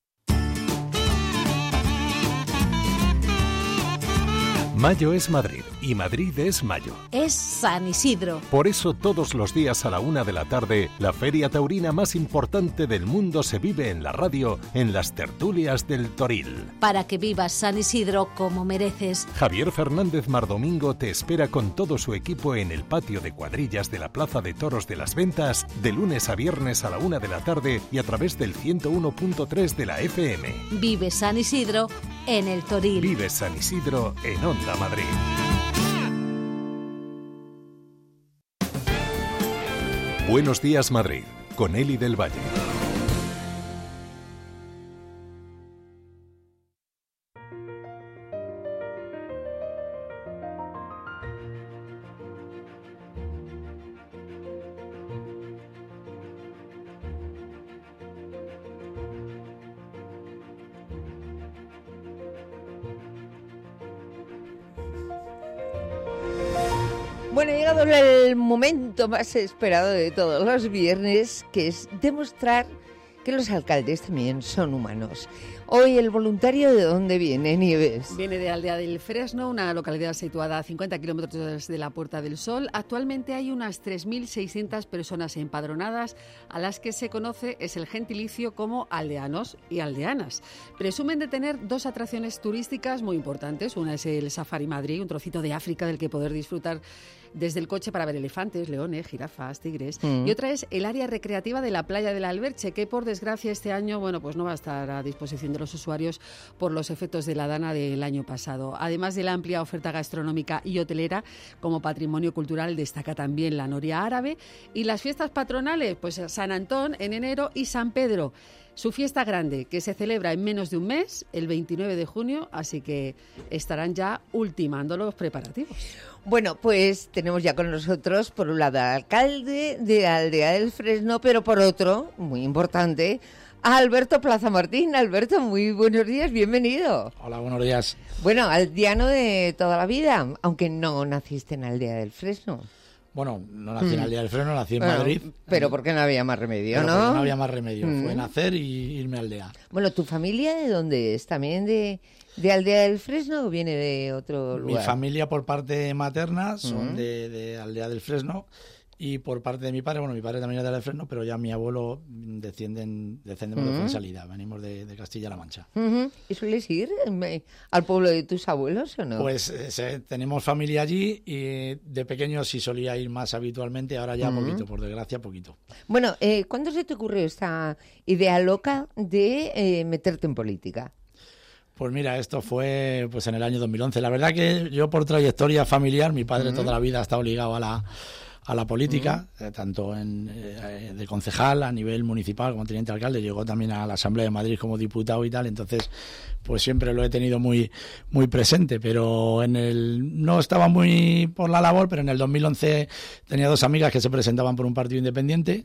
Mayo es Madrid y Madrid es mayo. Es San Isidro. Por eso todos los días a la 1 de la tarde, la feria taurina más importante del mundo se vive en la radio, en las tertulias del Toril. Para que vivas San Isidro como mereces. Javier Fernández Mardomingo te espera con todo su equipo en el patio de cuadrillas de la Plaza de Toros de las Ventas, de lunes a viernes a la 1 de la tarde y a través del 101.3 de la FM. Vive San Isidro en el Toril. Vive San Isidro en Onda Madrid. Buenos días, Madrid, con Eli del Valle. Bueno, ha llegado el momento más esperado de todos los viernes, que es demostrar que los alcaldes también son humanos. Hoy, ¿el voluntario de dónde viene, Nieves? Viene de Aldea del Fresno, una localidad situada a 50 kilómetros de la Puerta del Sol. Actualmente hay unas 3.600 personas empadronadas, a las que se conoce es el gentilicio como aldeanos y aldeanas. Presumen de tener dos atracciones turísticas muy importantes. Una es el Safari Madrid, un trocito de África del que poder disfrutar desde el coche para ver elefantes, leones, jirafas, tigres. Y otra es el área recreativa de la playa del Alberche, que por desgracia este año, bueno, pues no va a estar a disposición de los usuarios por los efectos de la dana del año pasado. Además de la amplia oferta gastronómica y hotelera, como patrimonio cultural destaca también la noria árabe y las fiestas patronales, pues San Antón en enero y San Pedro. Su fiesta grande, que se celebra en menos de un mes, el 29 de junio, así que estarán ya ultimando los preparativos. Bueno, pues tenemos ya con nosotros, por un lado, al alcalde de Aldea del Fresno, pero por otro, muy importante, a Alberto Plaza Martín. Alberto, muy buenos días, bienvenido. Hola, buenos días. Bueno, aldeano de toda la vida, aunque no naciste en Aldea del Fresno. Bueno, no nací en Aldea del Fresno, nací en Madrid. Pero porque no había más remedio, pero ¿no? No había más remedio, fue nacer y irme a Aldea. Bueno, ¿tu familia de dónde es? ¿También de Aldea del Fresno o viene de otro lugar? Mi familia por parte materna son de Aldea del Fresno. Y por parte de mi padre, bueno, mi padre también es de Aldea del Fresno, pero ya mi abuelo descendemos de Fuensalida, venimos de Castilla-La Mancha. ¿Y sueles ir al pueblo de tus abuelos o no? Pues tenemos familia allí y de pequeño sí solía ir más habitualmente, ahora ya poquito, por desgracia poquito. Bueno, ¿cuándo se te ocurrió esta idea loca de meterte en política? Pues mira, esto fue pues en el año 2011. La verdad que yo por trayectoria familiar, mi padre toda la vida ha estado ligado a la política, tanto de concejal a nivel municipal como teniente alcalde, llegó también a la Asamblea de Madrid como diputado y tal, entonces pues siempre lo he tenido muy muy presente, pero no estaba muy por la labor, pero en el 2011 tenía dos amigas que se presentaban por un partido independiente,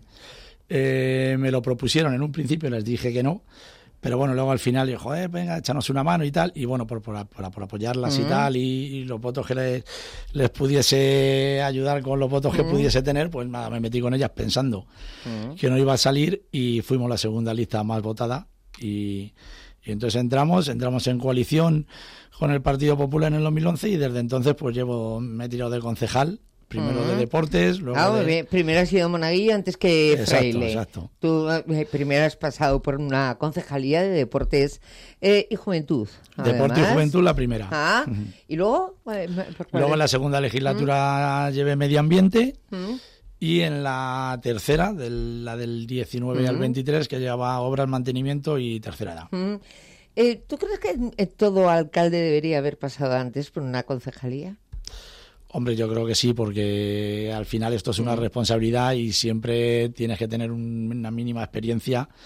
me lo propusieron en un principio, les dije que no. Pero bueno, luego al final dijo, venga, échanos una mano y tal. Y bueno, por apoyarlas y tal, y los votos que les pudiese ayudar con los votos que pudiese tener, pues nada, me metí con ellas pensando que no iba a salir y fuimos la segunda lista más votada. Y entonces entramos en coalición con el Partido Popular en el 2011 y desde entonces pues me he tirado de concejal. Primero de deportes, luego primero has sido monaguillo antes que fraile. Exacto. Tú primero has pasado por una concejalía de deportes y juventud. Deporte y juventud la primera. Y luego... Luego en la segunda legislatura llevé medio ambiente y en la tercera, la del 19 al 23, que llevaba obras, mantenimiento y tercera edad. ¿Tú crees que todo alcalde debería haber pasado antes por una concejalía? Hombre, yo creo que sí, porque al final esto es una responsabilidad y siempre tienes que tener una mínima experiencia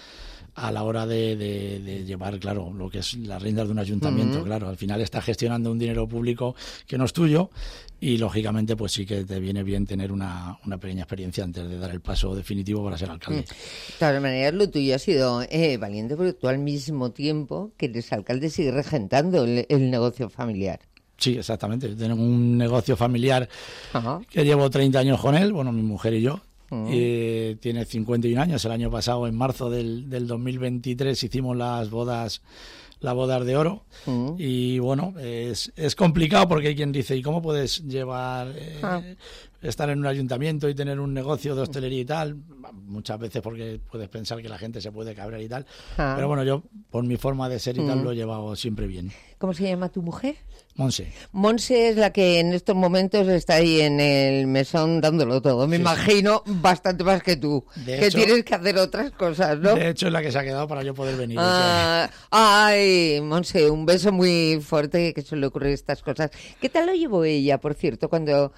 a la hora de llevar, claro, lo que es las riendas de un ayuntamiento. Claro, al final estás gestionando un dinero público que no es tuyo y, lógicamente, pues sí que te viene bien tener una pequeña experiencia antes de dar el paso definitivo para ser alcalde. De todas maneras, lo tuyo ha sido valiente, porque tú al mismo tiempo que eres alcalde sigues regentando el negocio familiar. Sí, exactamente. Tenemos un negocio familiar que llevo 30 años con él, bueno, mi mujer y yo. Tiene 51 años. El año pasado, en marzo del 2023, hicimos las bodas de oro. Y bueno, es complicado porque hay quien dice, ¿y cómo puedes llevar estar en un ayuntamiento y tener un negocio de hostelería y tal? Muchas veces porque puedes pensar que la gente se puede cabrear y tal. Pero bueno, yo por mi forma de ser y tal lo he llevado siempre bien. ¿Cómo se llama tu mujer? Monse. Monse es la que en estos momentos está ahí en el mesón dándolo todo. Me imagino bastante más que tú. Que hecho, tienes que hacer otras cosas, ¿no? De hecho, es la que se ha quedado para yo poder venir. Ay, Monse, un beso muy fuerte, que se le ocurren estas cosas. ¿Qué tal lo llevó ella, por cierto, cuando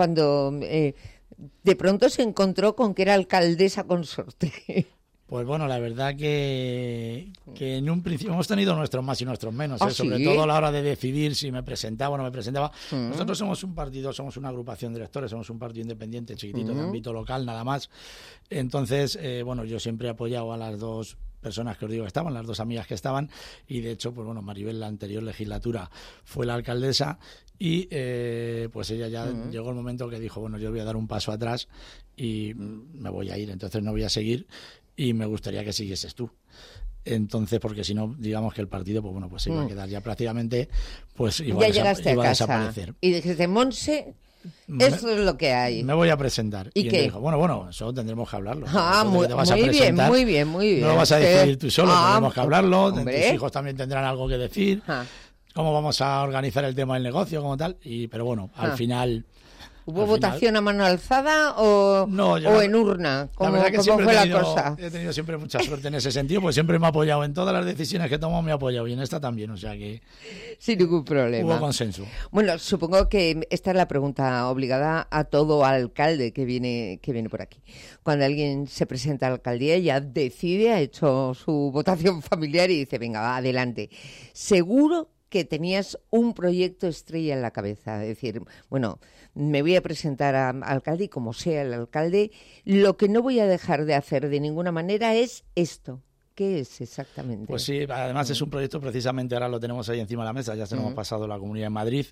de pronto se encontró con que era alcaldesa consorte? Pues bueno, la verdad que en un principio hemos tenido nuestros más y nuestros menos, sobre todo a la hora de decidir si me presentaba o no me presentaba. Nosotros somos un partido, somos una agrupación de electores, somos un partido independiente, chiquitito, de ámbito local, nada más. Entonces, bueno, yo siempre he apoyado a las dos personas que os digo que estaban, las dos amigas que estaban, y de hecho, pues bueno, Maribel la anterior legislatura fue la alcaldesa y pues ella ya llegó el momento que dijo, bueno, yo voy a dar un paso atrás y me voy a ir, entonces no voy a seguir. Y me gustaría que siguieses tú. Entonces, porque si no, digamos que el partido, pues bueno, pues se iba a quedar ya prácticamente, pues iba a desaparecer. Y dijiste, Monse, esto es lo que hay. Me voy a presentar. ¿Y qué? Dijo, bueno, eso tendremos que hablarlo. Muy bien. No lo vas a decidir tú solo, tendremos que hablarlo. Tus hijos también tendrán algo que decir. Cómo vamos a organizar el tema del negocio, como tal. Pero bueno, al final... ¿Hubo votación a mano alzada o en urna? ¿Cómo fue la cosa? He tenido siempre mucha suerte en ese sentido, pues siempre me ha apoyado. En todas las decisiones que tomo me ha apoyado y en esta también, o sea que... Sin ningún problema. Hubo consenso. Bueno, supongo que esta es la pregunta obligada a todo alcalde que viene por aquí. Cuando alguien se presenta a la alcaldía, ya decide, ha hecho su votación familiar y dice, venga, va, adelante. Seguro que tenías un proyecto estrella en la cabeza, es decir, bueno, me voy a presentar a alcalde y como sea el alcalde, lo que no voy a dejar de hacer de ninguna manera es esto. ¿Qué es exactamente? Pues sí, además es un proyecto, precisamente ahora lo tenemos ahí encima de la mesa, ya se lo hemos pasado a la Comunidad de Madrid.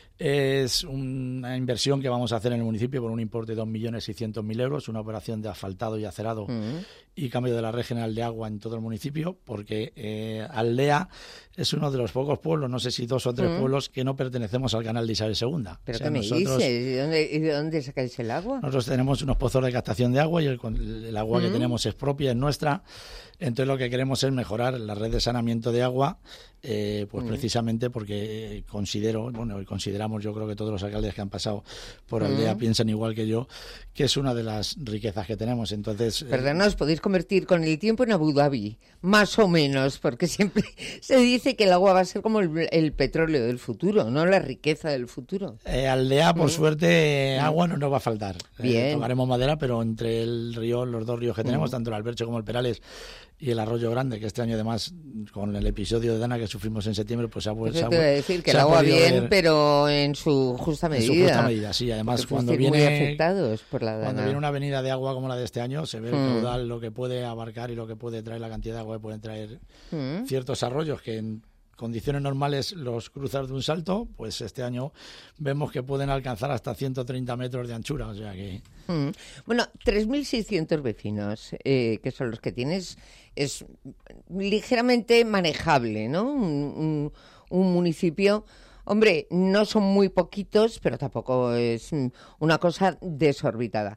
Es una inversión que vamos a hacer en el municipio por un importe de 2.600.000 euros, una operación de asfaltado y acerado y cambio de la red general de agua en todo el municipio, porque Aldea es uno de los pocos pueblos, no sé si 2 o 3 pueblos, que no pertenecemos al canal de Isabel II. ¿Pero qué me dices? ¿Y de dónde sacáis el agua? Nosotros tenemos unos pozos de captación de agua y el agua que tenemos es propia, es nuestra. Entonces lo que queremos es mejorar la red de saneamiento de agua, pues precisamente porque consideramos, yo creo que todos los alcaldes que han pasado por Aldea piensan igual que yo, que es una de las riquezas que tenemos. Entonces, perdona, os podéis convertir con el tiempo en Abu Dhabi, más o menos, porque siempre se dice que el agua va a ser como el petróleo del futuro, no la riqueza del futuro. Aldea, por suerte, agua no nos va a faltar. Bien. Tocaremos madera, pero entre el río, los dos ríos que tenemos, tanto el Alberche como el Perales, y el Arroyo Grande, que este año además con el episodio de Dana que sufrimos en septiembre, pues se ha vuelto a decir que el agua bien, pero en su justa medida. En su justa medida, sí. Además, cuando viene, muy afectados por la Dana. Cuando viene una avenida de agua como la de este año, se ve el caudal, lo que puede abarcar y lo que puede traer, la cantidad de agua que pueden traer ciertos arroyos que en condiciones normales los cruzas de un salto, pues este año vemos que pueden alcanzar hasta 130 metros de anchura, o sea que... Bueno, 3.600 vecinos, que son los que tienes, es ligeramente manejable, ¿no? Un municipio... Hombre, no son muy poquitos, pero tampoco es una cosa desorbitada.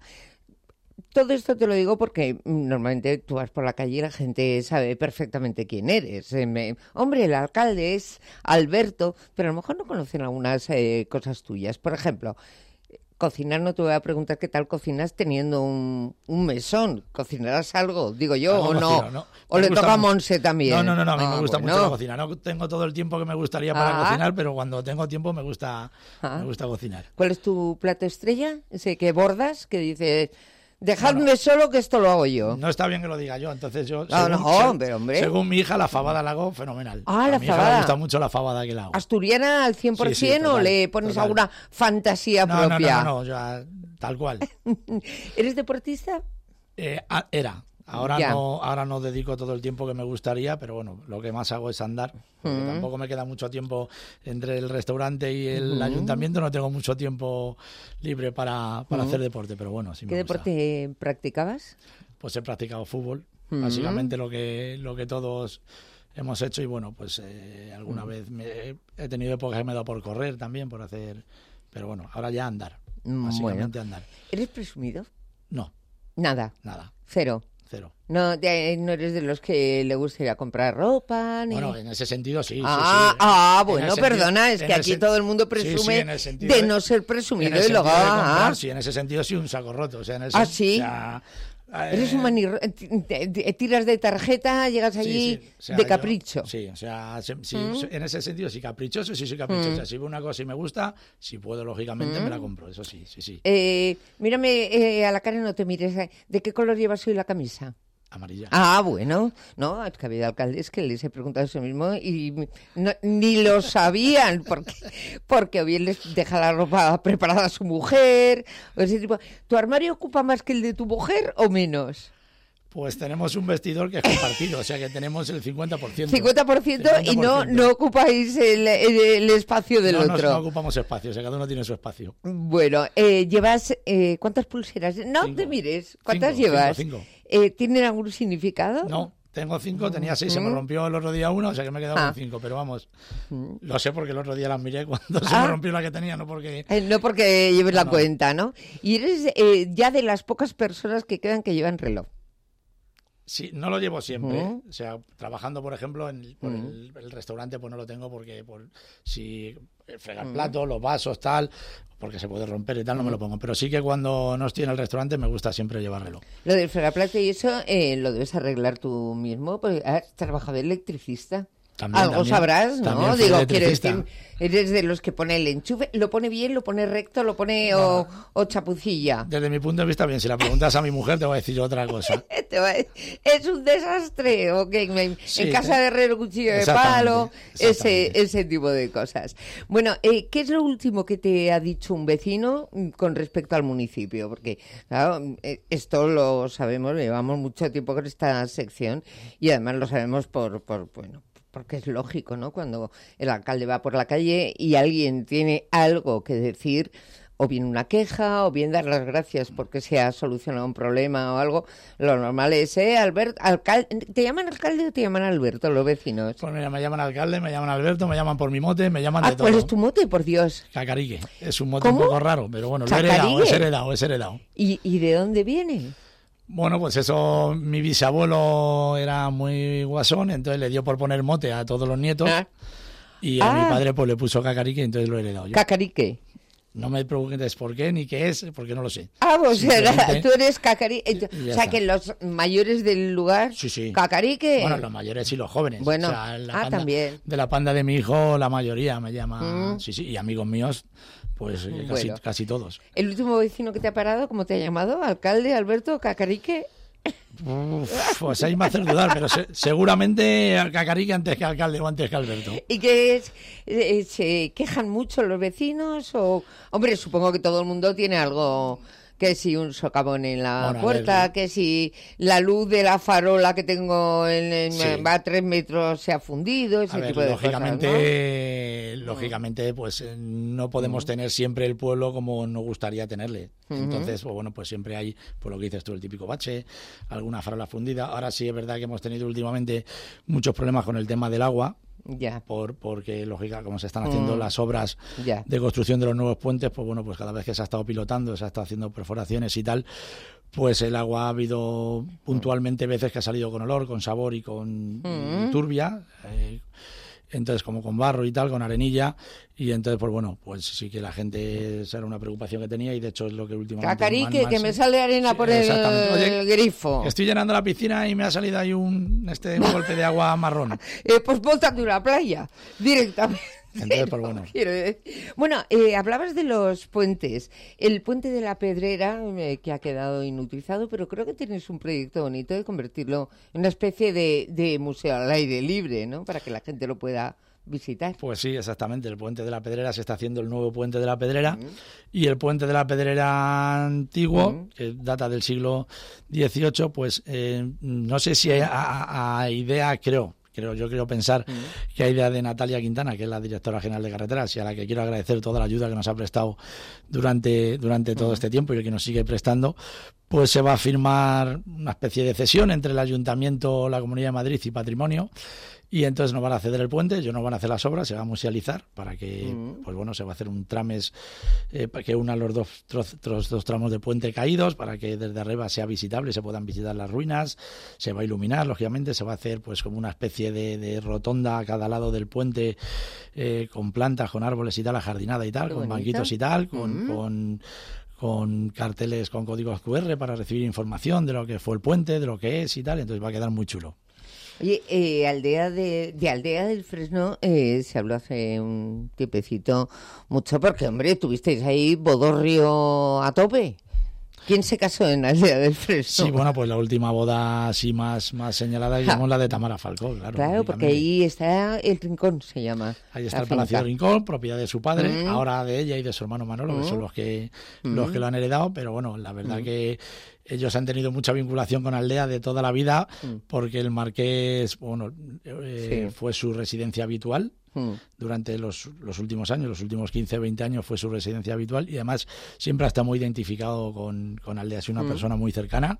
Todo esto te lo digo porque normalmente tú vas por la calle y la gente sabe perfectamente quién eres. Hombre, el alcalde es Alberto, pero a lo mejor no conocen algunas cosas tuyas. Por ejemplo, cocinar, no te voy a preguntar qué tal cocinas teniendo un mesón. ¿Cocinarás algo, digo yo, o no? ¿O le toca a Monse también? No, a mí me gusta mucho la cocina. No tengo todo el tiempo que me gustaría para cocinar, pero cuando tengo tiempo me gusta cocinar. ¿Cuál es tu plato estrella? Ese que bordas, que dices... Dejadme solo que esto lo hago yo. No está bien que lo diga yo, entonces yo... hombre. Según mi hija, la fabada la hago fenomenal. Ah, la a mi fabada. hija le gusta mucho la fabada que la hago. ¿Asturiana al 100% Sí, o le pones alguna fantasía propia? No, ya, tal cual. ¿Eres deportista? Era. Ahora no dedico todo el tiempo que me gustaría, pero bueno, lo que más hago es andar. Porque tampoco me queda mucho tiempo entre el restaurante y el ayuntamiento, no tengo mucho tiempo libre para hacer deporte, pero bueno, sí me ¿Qué gusta. deporte practicabas? Pues he practicado fútbol, básicamente lo que todos hemos hecho, y bueno, pues alguna vez he tenido épocas que me he dado por correr también, por hacer, pero bueno, ahora ya andar, básicamente andar. ¿Eres presumido? No. Nada. Cero. No eres de los que le gusta ir a comprar ropa. Ni... Bueno, en ese sentido sí. Bueno, perdona, es que aquí todo el mundo presume de no ser presumido y luego. Sí, en ese sentido sí, un saco roto. O sea, en sí. Eres un tiras de tarjeta, llegas allí de capricho. En ese sentido sí, caprichoso, sí soy caprichoso. O sea, si veo una cosa y me gusta, si puedo, lógicamente, me la compro, eso sí. Mírame a la cara y no te mires. ¿De qué color llevas hoy la camisa? Amarilla. Bueno. No, es que había alcaldes que les he preguntado eso mismo y ni lo sabían, porque o bien les deja la ropa preparada a su mujer, o ese tipo. ¿Tu armario ocupa más que el de tu mujer o menos? Pues tenemos un vestidor que es compartido, o sea que tenemos el 50%. 50% y no ocupáis el espacio del otro. No ocupamos espacio, o sea, cada uno tiene su espacio. Bueno, llevas... ¿cuántas pulseras? No 5. Te mires. ¿Cuántas llevas? 5. ¿Tienen algún significado? No, tengo 5, tenía 6, se me rompió el otro día 1, o sea que me he quedado con 5, pero vamos, lo sé porque el otro día las miré cuando se me rompió la que tenía, no porque... No porque lleves la cuenta, ¿no? Y eres ya de las pocas personas que quedan que llevan reloj. Sí, no lo llevo siempre, o sea, trabajando, por ejemplo, por el restaurante, pues no lo tengo porque si fregar platos, los vasos, tal, porque se puede romper y tal, no me lo pongo. Pero sí que cuando no estoy en el restaurante me gusta siempre llevar reloj. Lo del fregar platos y eso lo debes arreglar tú mismo, porque has trabajado de electricista. Algo sabrás, ¿no? Digo, quiero decir, eres de los que pone el enchufe, lo pone bien, lo pone recto, lo pone o chapucilla. Desde mi punto de vista, bien, si la preguntas a mi mujer te voy a decir otra cosa. Es un desastre, ¿ok? En casa de herrero, cuchillo de palo, ese tipo de cosas. Bueno, ¿qué es lo último que te ha dicho un vecino con respecto al municipio? Porque, claro, esto lo sabemos, llevamos mucho tiempo con esta sección y además lo sabemos porque es lógico, ¿no? Cuando el alcalde va por la calle y alguien tiene algo que decir, o bien una queja, o bien dar las gracias porque se ha solucionado un problema o algo, lo normal es, ¿te llaman alcalde o te llaman Alberto los vecinos? Pues mira, me llaman alcalde, me llaman Alberto, me llaman por mi mote, me llaman de todo. ¿Cuál es tu mote, por Dios? Cacarique. Es un mote un poco raro, pero bueno, lo he heredado. ¿Y de dónde viene? Bueno, pues eso, mi bisabuelo era muy guasón, entonces le dio por poner mote a todos los nietos y a mi padre pues le puso Cacarique, entonces lo he heredado yo. ¿Cacarique? No me preguntes por qué ni qué es, porque no lo sé. Pues tú eres Cacarique. O sea, que los mayores del lugar, Cacarique. Bueno, los mayores y los jóvenes. Bueno, o sea, también. De la panda de mi hijo, la mayoría me llama. Y amigos míos, pues casi todos. ¿El último vecino que te ha parado, cómo te ha llamado? ¿Alcalde, Alberto, Cacarique? Pues ahí me hace dudar, pero seguramente Cacarique antes que alcalde o antes que Alberto. ¿Y qué se quejan mucho los vecinos? Hombre, supongo que todo el mundo tiene algo... Que si un socavón en la puerta, que si la luz de la farola que tengo va a 3 metros se ha fundido, ese tipo de lógicamente, cosas, ¿no? Lógicamente, pues no podemos tener siempre el pueblo como nos gustaría tenerle. Entonces, pues siempre hay, por lo que dices tú, el típico bache, alguna farola fundida. Ahora sí es verdad que hemos tenido últimamente muchos problemas con el tema del agua. Porque lógica, como se están haciendo las obras de construcción de los nuevos puentes, pues cada vez que se ha estado pilotando, se ha estado haciendo perforaciones y tal, pues el agua ha habido puntualmente veces que ha salido con olor, con sabor y con turbia, entonces como con barro y tal, con arenilla, y entonces pues sí que la gente, esa era una preocupación que tenía y de hecho es lo que últimamente... Cacarique, que me sale arena por el grifo. Estoy llenando la piscina y me ha salido ahí un golpe de agua marrón. Pues póntate una playa, directamente. Entonces, pues bueno. Bueno, hablabas de los puentes. El puente de la Pedrera, que ha quedado inutilizado, pero creo que tienes un proyecto bonito de convertirlo en una especie de museo al aire libre, ¿no? Para que la gente lo pueda visitar. Pues sí, exactamente. El puente de la Pedrera se está haciendo el nuevo puente de la Pedrera y el puente de la Pedrera antiguo, que data del siglo XVIII, pues no sé si a idea, yo quiero pensar que a idea de Natalia Quintana, que es la directora general de carreteras y a la que quiero agradecer toda la ayuda que nos ha prestado durante todo este tiempo y el que nos sigue prestando, pues se va a firmar una especie de cesión entre el Ayuntamiento, la Comunidad de Madrid y Patrimonio. Y entonces nos van a ceder el puente, ellos nos van a hacer las obras, se va a musealizar para que, pues bueno, se va a hacer un trames que una los dos tramos de puente caídos para que desde arriba sea visitable, se puedan visitar las ruinas, se va a iluminar, lógicamente, se va a hacer pues como una especie de rotonda a cada lado del puente con plantas, con árboles y tal, ajardinada y tal, con banquitos y tal, con carteles con códigos QR para recibir información de lo que fue el puente, de lo que es y tal, entonces va a quedar muy chulo. Oye, Aldea del Fresno se habló hace un tiempecito mucho porque, hombre, tuvisteis ahí bodorrio a tope. ¿Quién se casó en Aldea del Fresno? Sí, bueno, pues la última boda así más señalada digamos la de Tamara Falcó, claro. Claro, porque ahí está el Rincón, se llama. Ahí está el Palacio del Rincón, propiedad de su padre, ahora de ella y de su hermano Manolo, que son los que lo han heredado, pero bueno, la verdad que ellos han tenido mucha vinculación con Aldea de toda la vida, porque el Marqués, fue su residencia habitual. Durante los últimos años, los últimos 15, 20 años fue su residencia habitual y además siempre ha estado muy identificado con Aldea. Es una persona muy cercana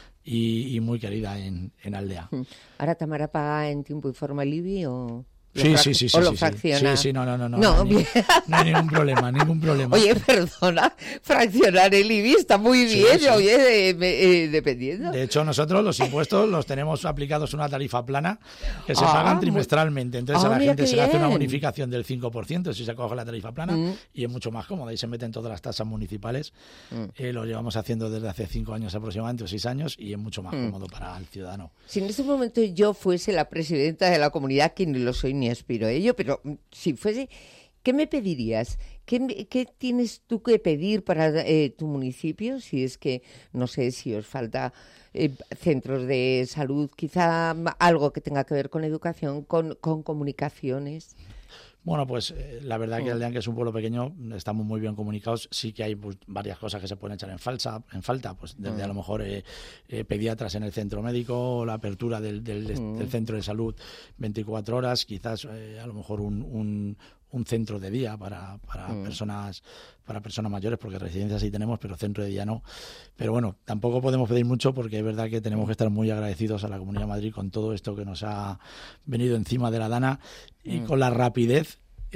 y muy querida en Aldea. ¿Ahora Tamara paga en tiempo y forma el IBI o...? Sí. ¿O lo fracciona? Sí, no. No hay ningún problema. Oye, perdona, fraccionar el IBI está muy bien, oye, dependiendo. De hecho, nosotros los impuestos los tenemos aplicados una tarifa plana que se pagan trimestralmente. Entonces a la gente se le hace una bonificación del 5% si se coge la tarifa plana y es mucho más cómoda y se meten todas las tasas municipales. Lo llevamos haciendo desde hace 5 años aproximadamente o 6 años y es mucho más cómodo para el ciudadano. Si en este momento yo fuese la presidenta de la comunidad, que ni lo soy ni aspiro a ello, pero si fuese, ¿qué me pedirías? ¿Qué tienes tú que pedir para tu municipio? Si es que, no sé, si os falta centros de salud, quizá algo que tenga que ver con educación, con comunicaciones. Bueno, pues la verdad que Aldea, que es un pueblo pequeño, estamos muy bien comunicados. Sí que hay pues, varias cosas que se pueden echar en falta, pues desde a lo mejor pediatras en el centro médico, la apertura del centro de salud 24 horas, quizás a lo mejor un centro de día para personas mayores, porque residencias sí tenemos, pero centro de día no. Pero bueno, tampoco podemos pedir mucho porque es verdad que tenemos que estar muy agradecidos a la Comunidad de Madrid con todo esto que nos ha venido encima de la Dana y con la rapidez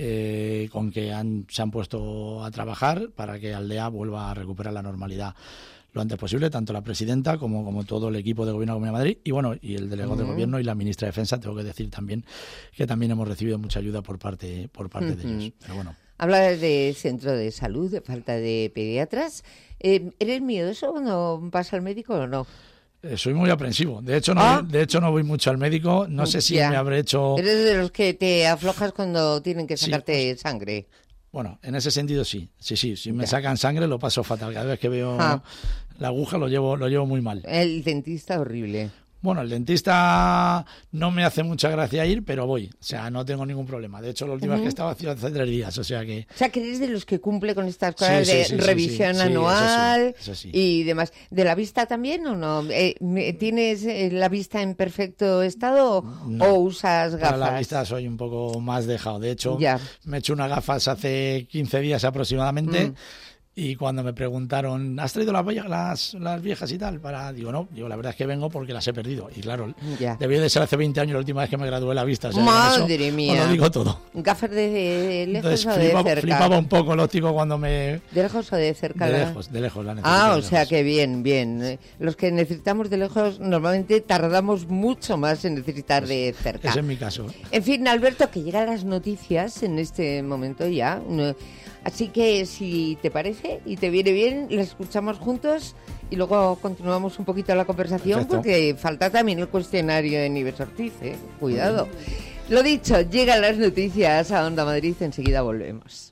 con que se han puesto a trabajar para que Aldea vuelva a recuperar la normalidad lo antes posible, tanto la presidenta como todo el equipo de gobierno de la Comunidad de Madrid y bueno, y el delegado de gobierno y la ministra de Defensa. Tengo que decir también que también hemos recibido mucha ayuda por parte de ellos. Pero bueno. Hablas de centro de salud, de falta de pediatras. ¿Eres miedoso cuando vas al médico o no? Soy muy aprensivo. De hecho, no voy mucho al médico. No sé si me habré hecho... ¿Eres de los que te aflojas cuando tienen que sacarte sangre? Bueno, en ese sentido sí. Sí. Si me sacan sangre lo paso fatal. Cada vez que veo la aguja lo llevo muy mal. El dentista horrible. Bueno, el dentista no me hace mucha gracia ir, pero voy. O sea, no tengo ningún problema. De hecho, la última vez que estaba hace 3 días, o sea que eres de los que cumple con estas cosas de revisión anual eso sí. Y demás. ¿De la vista también o no? ¿Tienes la vista en perfecto estado o usas gafas? Para la vista soy un poco más dejado. De hecho, me he hecho unas gafas hace 15 días aproximadamente. Y cuando me preguntaron, ¿has traído las viejas y tal? Digo, no, la verdad es que vengo porque las he perdido. Y claro, debió de ser hace 20 años la última vez que me gradué la vista. O sea, ¡madre mía! Os lo digo todo. ¿Gafas de lejos o de cerca? Flipaba un poco los chicos cuando me... ¿De lejos o de cerca? De lejos la necesito. O sea que bien. Los que necesitamos de lejos normalmente tardamos mucho más en necesitar de cerca. Ese es mi caso. En fin, Alberto, que llegan las noticias en este momento ya. Así que si te parece y te viene bien, las escuchamos juntos y luego continuamos un poquito la conversación. Perfecto. Porque falta también el cuestionario de Nieves Ortiz, cuidado. Lo dicho, llegan las noticias a Onda Madrid, enseguida volvemos.